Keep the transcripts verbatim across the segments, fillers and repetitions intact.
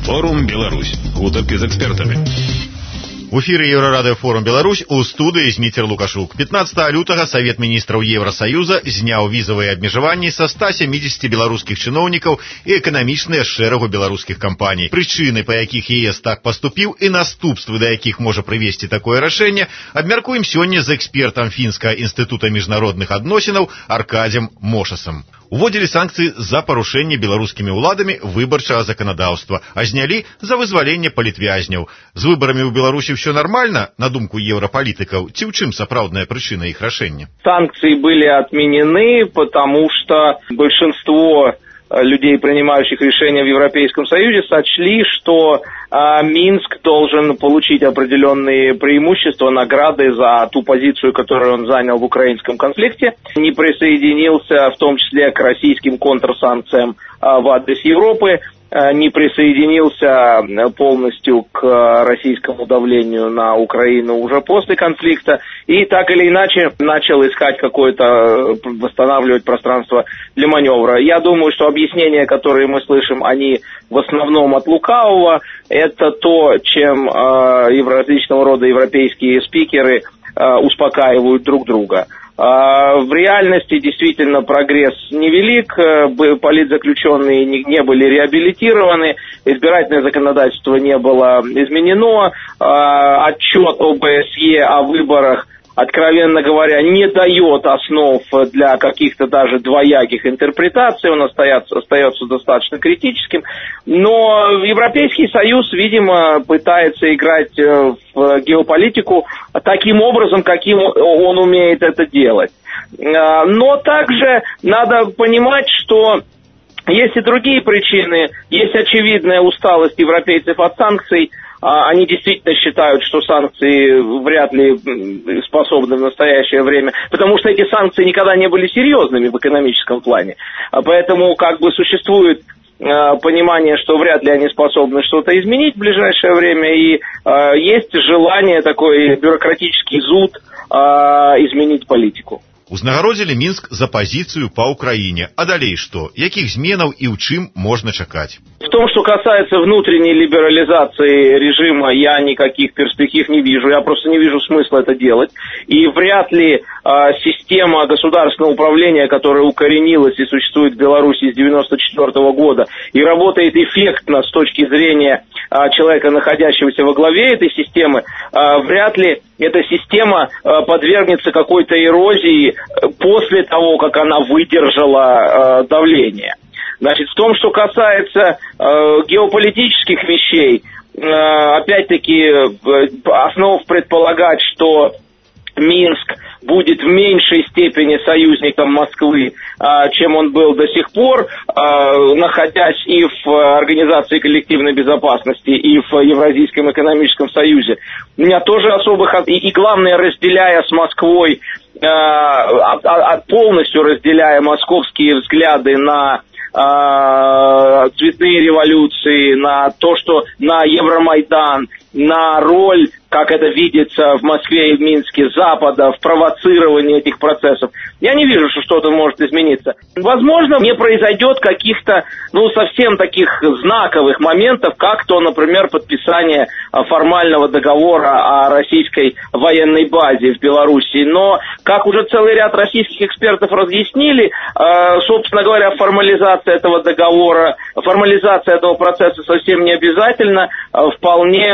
Форум Беларусь. Гутарки з экспертами. В эфире Еврорадио Форум Беларусь, у студыі Зміцер Лукашук. пятнадцатага лютага Савет міністраў Евросоюза зняў візавыя абмежаванні са ста сямідзесяці беларускіх чыноўнікаў і эканамічныя шэрагу беларускіх кампаній. Прычыны, па якіх ЕС так паступіў, і наступствы, да якіх можа прывесці такое рашэнне, абмяркуем сёння з экспертам Фінскага інстытута міжнародных адносінаў Аркадзем Мошасам. Уводзілі санкцыі за парушэнне беларускімі ўладамі выбарчага заканадаўства, а знялі за вызваленне палітвязняў. З выбарамі ў Беларусі ўсё нормально, на думку еўрапалітыкаў, ці ў чым сапраўдная прычына іх рашэння? Санкции были отменены, потому что большинство людей, принимающих решения в Европейском Союзе, сочли, что э, Минск должен получить определенные преимущества, награды за ту позицию, которую он занял в украинском конфликте, не присоединился в том числе к российским контрсанкциям э, в адрес Европы, не присоединился полностью к российскому давлению на Украину уже после конфликта и так или иначе начал искать какое-то, восстанавливать пространство для маневра. Я думаю, что объяснения, которые мы слышим, они в основном от лукавого. Это то, чем э, различного рода европейские спикеры э, успокаивают друг друга. В реальности действительно прогресс невелик, политзаключенные не были реабилитированы, избирательное законодательство не было изменено, отчет ОБСЕ о выборах, откровенно говоря, не дает основ для каких-то даже двояких интерпретаций, он остается, остается достаточно критическим, но Европейский Союз, видимо, пытается играть в геополитику таким образом, каким он умеет это делать. Но также надо понимать, что есть и другие причины, есть очевидная усталость европейцев от санкций. Они действительно считают, что санкции вряд ли способны в настоящее время, потому что эти санкции никогда не были серьезными в экономическом плане. Поэтому как бы существует понимание, что вряд ли они способны что-то изменить в ближайшее время, и есть желание, такой бюрократический зуд, изменить политику. Узнагародзілі Мінск за позицию по Украине. А далей что? Якіх зменаў і ў чым можно чакаць? В том, что касается внутренней либерализации режима, я никаких перспектив не вижу. Я просто не вижу смысла это делать. И вряд ли а, система государственного управления, которая укоренилась и существует в Беларуси с девяносто четвёртого года и работает эффектно с точки зрения а, человека, находящегося во главе этой системы, а, вряд ли эта система а, подвергнется какой-то эрозии после того, как она выдержала а, давление. Значит, в том, что касается э, геополитических вещей, э, опять-таки, э, основ предполагать, что Минск будет в меньшей степени союзником Москвы, э, чем он был до сих пор, э, находясь и в Организации коллективной безопасности, и в Евразийском экономическом союзе. У меня тоже особых... И, и главное, разделяя с Москвой, э, а, а, полностью разделяя московские взгляды на цветные революции, на то, что на Евромайдан, на роль, как это видится в Москве и в Минске, Запада в провоцировании этих процессов. Я не вижу, что что-то может измениться. Возможно, не произойдет каких-то, ну, совсем таких знаковых моментов, как то, например, подписание формального договора о российской военной базе в Беларуси. Но, как уже целый ряд российских экспертов разъяснили, собственно говоря, формализация этого договора, формализация этого процесса совсем не обязательно. Вполне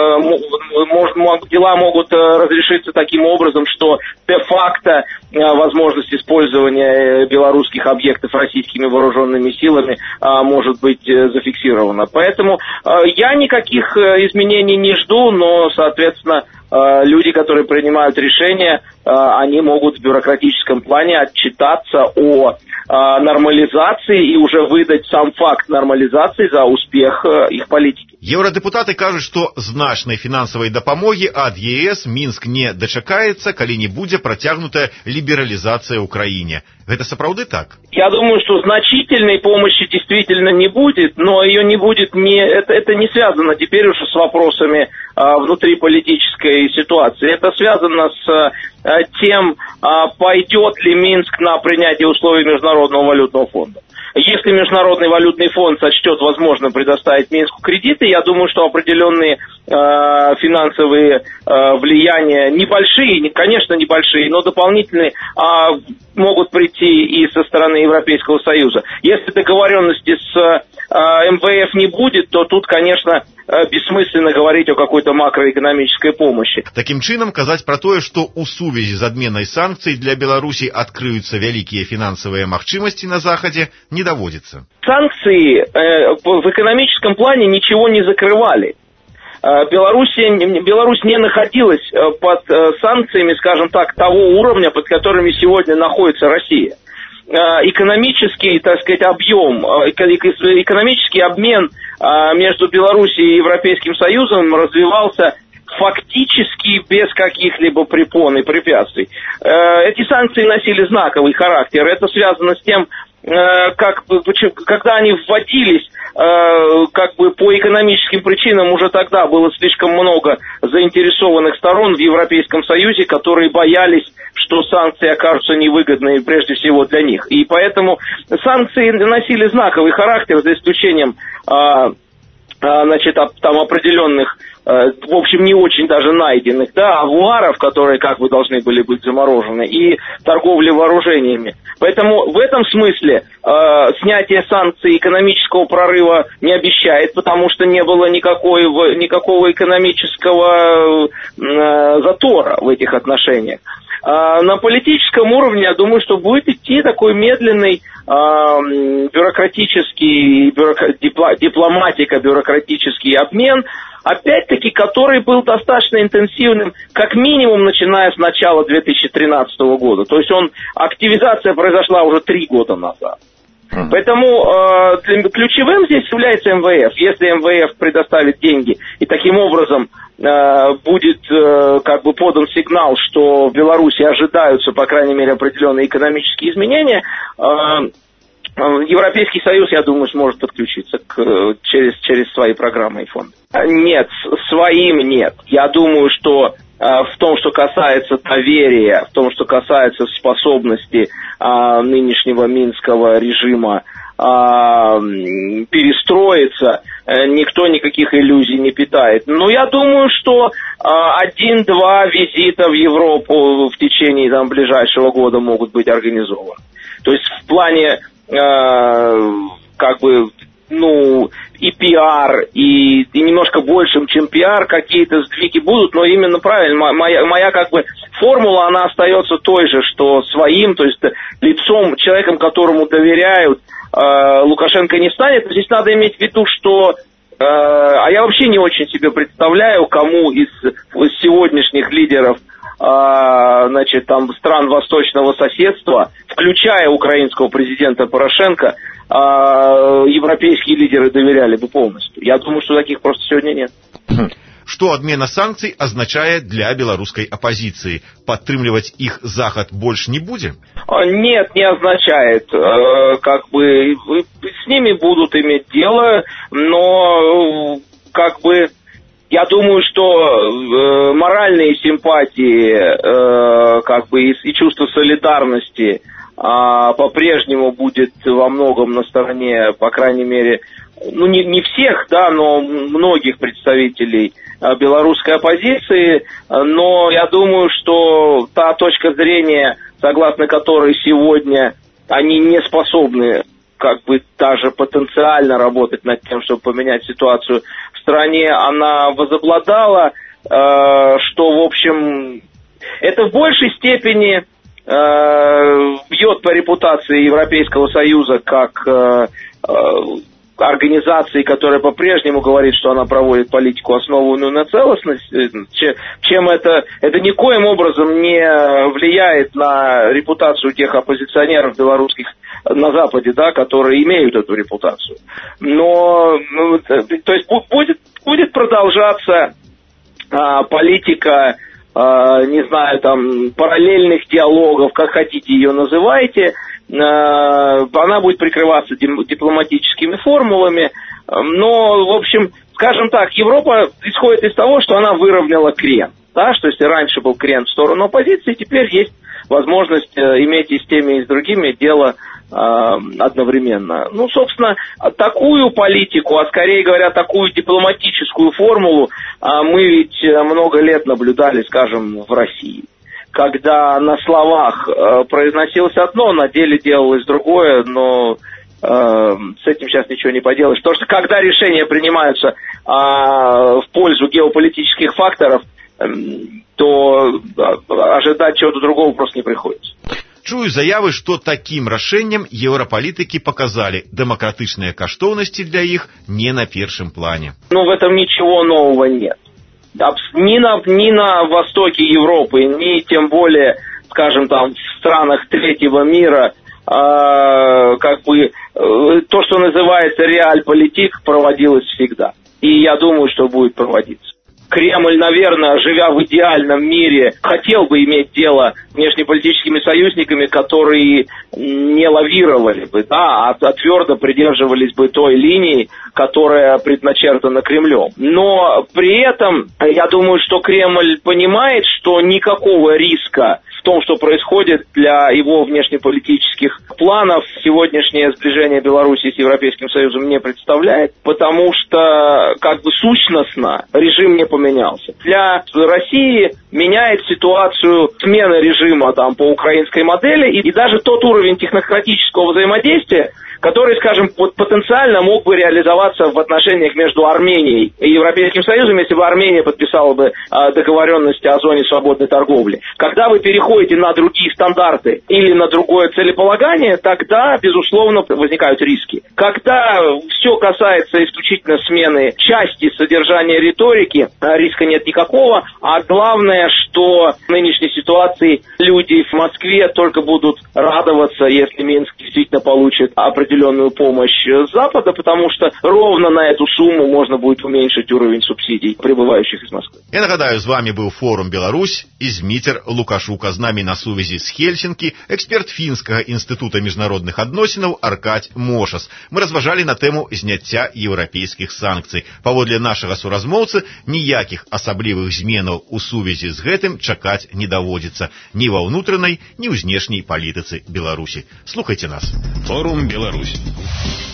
может, дела могут разрешиться таким образом, что де-факто возможность использования белорусских объектов российскими вооруженными силами может быть зафиксирована. Поэтому я никаких изменений не жду, но, соответственно, люди, которые принимают решения, они могут в бюрократическом плане отчитаться о нормализации и уже выдать сам факт нормализации за успех их политики. Еўрадэпутаты кажуць, што значнай фінансавай дапамогі ад ЕС Мінск не дачакаецца, калі не будзе працягнутая лібералізацыя ў краіне. Это сапраўды так? Я думаю, что значительной помощи действительно не будет, но ее не будет не это, это не связано теперь уже с вопросами а, внутриполитической ситуации. Это связано с а, тем, а, пойдет ли Минск на принятие условий Международного валютного фонда. Если Международный валютный фонд сочтет возможным предоставить Минску кредиты, я думаю, что определенные э, финансовые э, влияния, небольшие, конечно, небольшие, но дополнительные, э, могут прийти и со стороны Европейского Союза. Если договоренности с э, эм вэ эф не будет, то тут, конечно, бессмысленно говорить о какой-то макроэкономической помощи. Таким чынам, казаць пра тое, што ў сувязі з адменай санкцый для Беларусі адкрыюцца вялікія фінансавыя магчымасці на Захадзе, не даводзіцца. Санкции э, в экономическом плане ничего не закрывали. Э, Беларусь, Беларусь не находилась под э, санкциями, скажем так, того уровня, под которыми сегодня находится Россия. Экономический, так сказать, объем, экономический обмен между Белоруссией и Европейским Союзом развивался фактически без каких-либо препон и препятствий. Эти санкции носили знаковый характер. Это связано с тем, как, когда они вводились, как бы по экономическим причинам уже тогда было слишком много заинтересованных сторон в Европейском Союзе, которые боялись, что санкции окажутся невыгодны прежде всего для них. И поэтому санкции носили знаковый характер, за исключением значит, там определенных, в общем, не очень даже найденных, да, авуаров, которые как бы должны были быть заморожены, и торговли вооружениями. Поэтому в этом смысле э, снятие санкций экономического прорыва не обещает, потому что не было никакого, никакого экономического э, затора в этих отношениях. Э, на политическом уровне, я думаю, что будет идти такой медленный э, бюрократический, бюрократ, дипломатико-бюрократический обмен, опять-таки, который был достаточно интенсивным, как минимум, начиная с начала две тысячи тринадцатого года. То есть он, активизация произошла уже три года назад. Mm-hmm. Поэтому э, ключевым здесь является эм вэ эф. Если эм вэ эф предоставит деньги и таким образом э, будет э, как бы подан сигнал, что в Беларуси ожидаются, по крайней мере, определенные экономические изменения, э, Европейский Союз, я думаю, сможет подключиться к, через, через свои программы и фонды. Нет, своим нет. Я думаю, что э, в том, что касается доверия, в том, что касается способности э, нынешнего минского режима э, перестроиться, э, никто никаких иллюзий не питает. Но я думаю, что э, один-два визита в Европу в течение там, ближайшего года могут быть организованы. То есть в плане как бы, ну, и пиар, и, и немножко большим, чем пиар, какие-то сдвиги будут, но именно правильно, моя, моя как бы формула, она остается той же, что своим, то есть лицом, человеком, которому доверяют, э, Лукашенко не станет. Здесь надо иметь в виду, что, э, а я вообще не очень себе представляю, кому из, из сегодняшних лидеров значит, там, стран восточного соседства, включая украинского президента Порошенко, европейские лидеры доверяли бы полностью. Я думаю, что таких просто сегодня нет. Што адмена санкцый азначае для беларускай апозіцыі? Падтрымліваць іх Захад больш не будзе? Нет, не означает. Как бы с ними будут иметь дело, но как бы я думаю, что э, моральные симпатии э, как бы, и, и чувство солидарности э, по-прежнему будет во многом на стороне, по крайней мере, ну не, не всех, да, но многих представителей э, белорусской оппозиции. Но я думаю, что та точка зрения, согласно которой сегодня они не способны как бы даже потенциально работать над тем, чтобы поменять ситуацию в стране, она возобладала, э, что, в общем, это в большей степени э, бьет по репутации Европейского Союза как э, э, организации, которая по-прежнему говорит, что она проводит политику, основанную на целостность, чем это, это никоим образом не влияет на репутацию тех оппозиционеров белорусских на Западе, да, которые имеют эту репутацию. Но, ну, то есть будет, будет продолжаться а, политика, а, не знаю, там, параллельных диалогов, как хотите ее называйте, она будет прикрываться дипломатическими формулами. Но, в общем, скажем так, Европа исходит из того, что она выровняла крен. Да, что если раньше был крен в сторону оппозиции, теперь есть возможность иметь и с теми, и с другими дело одновременно. Ну, собственно, такую политику, а скорее говоря, такую дипломатическую формулу мы ведь много лет наблюдали, скажем, в России. Когда на словах произносилось одно, на деле делалось другое, но с этим сейчас ничего не поделаешь. Потому что когда решения принимаются в пользу геополитических факторов, то ожидать чего-то другого просто не приходится. Чую заявы, што такім рашэннем еўрапалітыкі показали, демократычныя каштоўнасці для іх не на першым плане. Ну, в этом ничего нового нет. Ни на, ни на востоке Европы, ни тем более, скажем, там, в странах третьего мира, э, как бы, э, то, что называется реальполитик, проводилось всегда. И я думаю, что будет проводиться. Кремль, наверное, живя в идеальном мире, хотел бы иметь дело с внешнеполитическими союзниками, которые не лавировали бы, да, а твердо придерживались бы той линии, которая предначертана Кремлем. Но при этом, я думаю, что Кремль понимает, что никакого риска в том, что происходит для его внешнеполитических планов, сегодняшнее сближение Беларуси с Европейским Союзом не представляет, потому что, как бы сущностно, режим не поменялся. Для России меняет ситуацию смена режима там, по украинской модели и, и даже тот уровень технократического взаимодействия, который, скажем, потенциально мог бы реализоваться в отношениях между Арменией и Европейским Союзом, если бы Армения подписала бы э, договоренности о зоне свободной торговли. Когда вы переходите на другие стандарты или на другое целеполагание, тогда, безусловно, возникают риски. Когда все касается исключительно смены части содержания риторики, риска нет никакого, а главное, что в нынешней ситуации люди в Москве только будут радоваться, если Минск действительно получит определенную помощь с Запада, потому что ровно на эту сумму можно будет уменьшить уровень субсидий прибывающих из Москвы. Я нагадаю, з вами был форум Беларусь и Зміцер Лукашук. З нами на сувязі з Хельсінкі эксперт Фінскага інстытута міжнародных адносінаў Аркадь Мошас. Мы разважалі на тему зняцця еўрапейскіх санкцый. Паводле нашага суразмоўцы, ніякіх асаблівых зменаў у сувязі з гэтым чакаць не даводзіцца ні ва ўнутранай, ні ў знешняй палітыцы Беларусі. Слухайте нас. Форум Беларусь.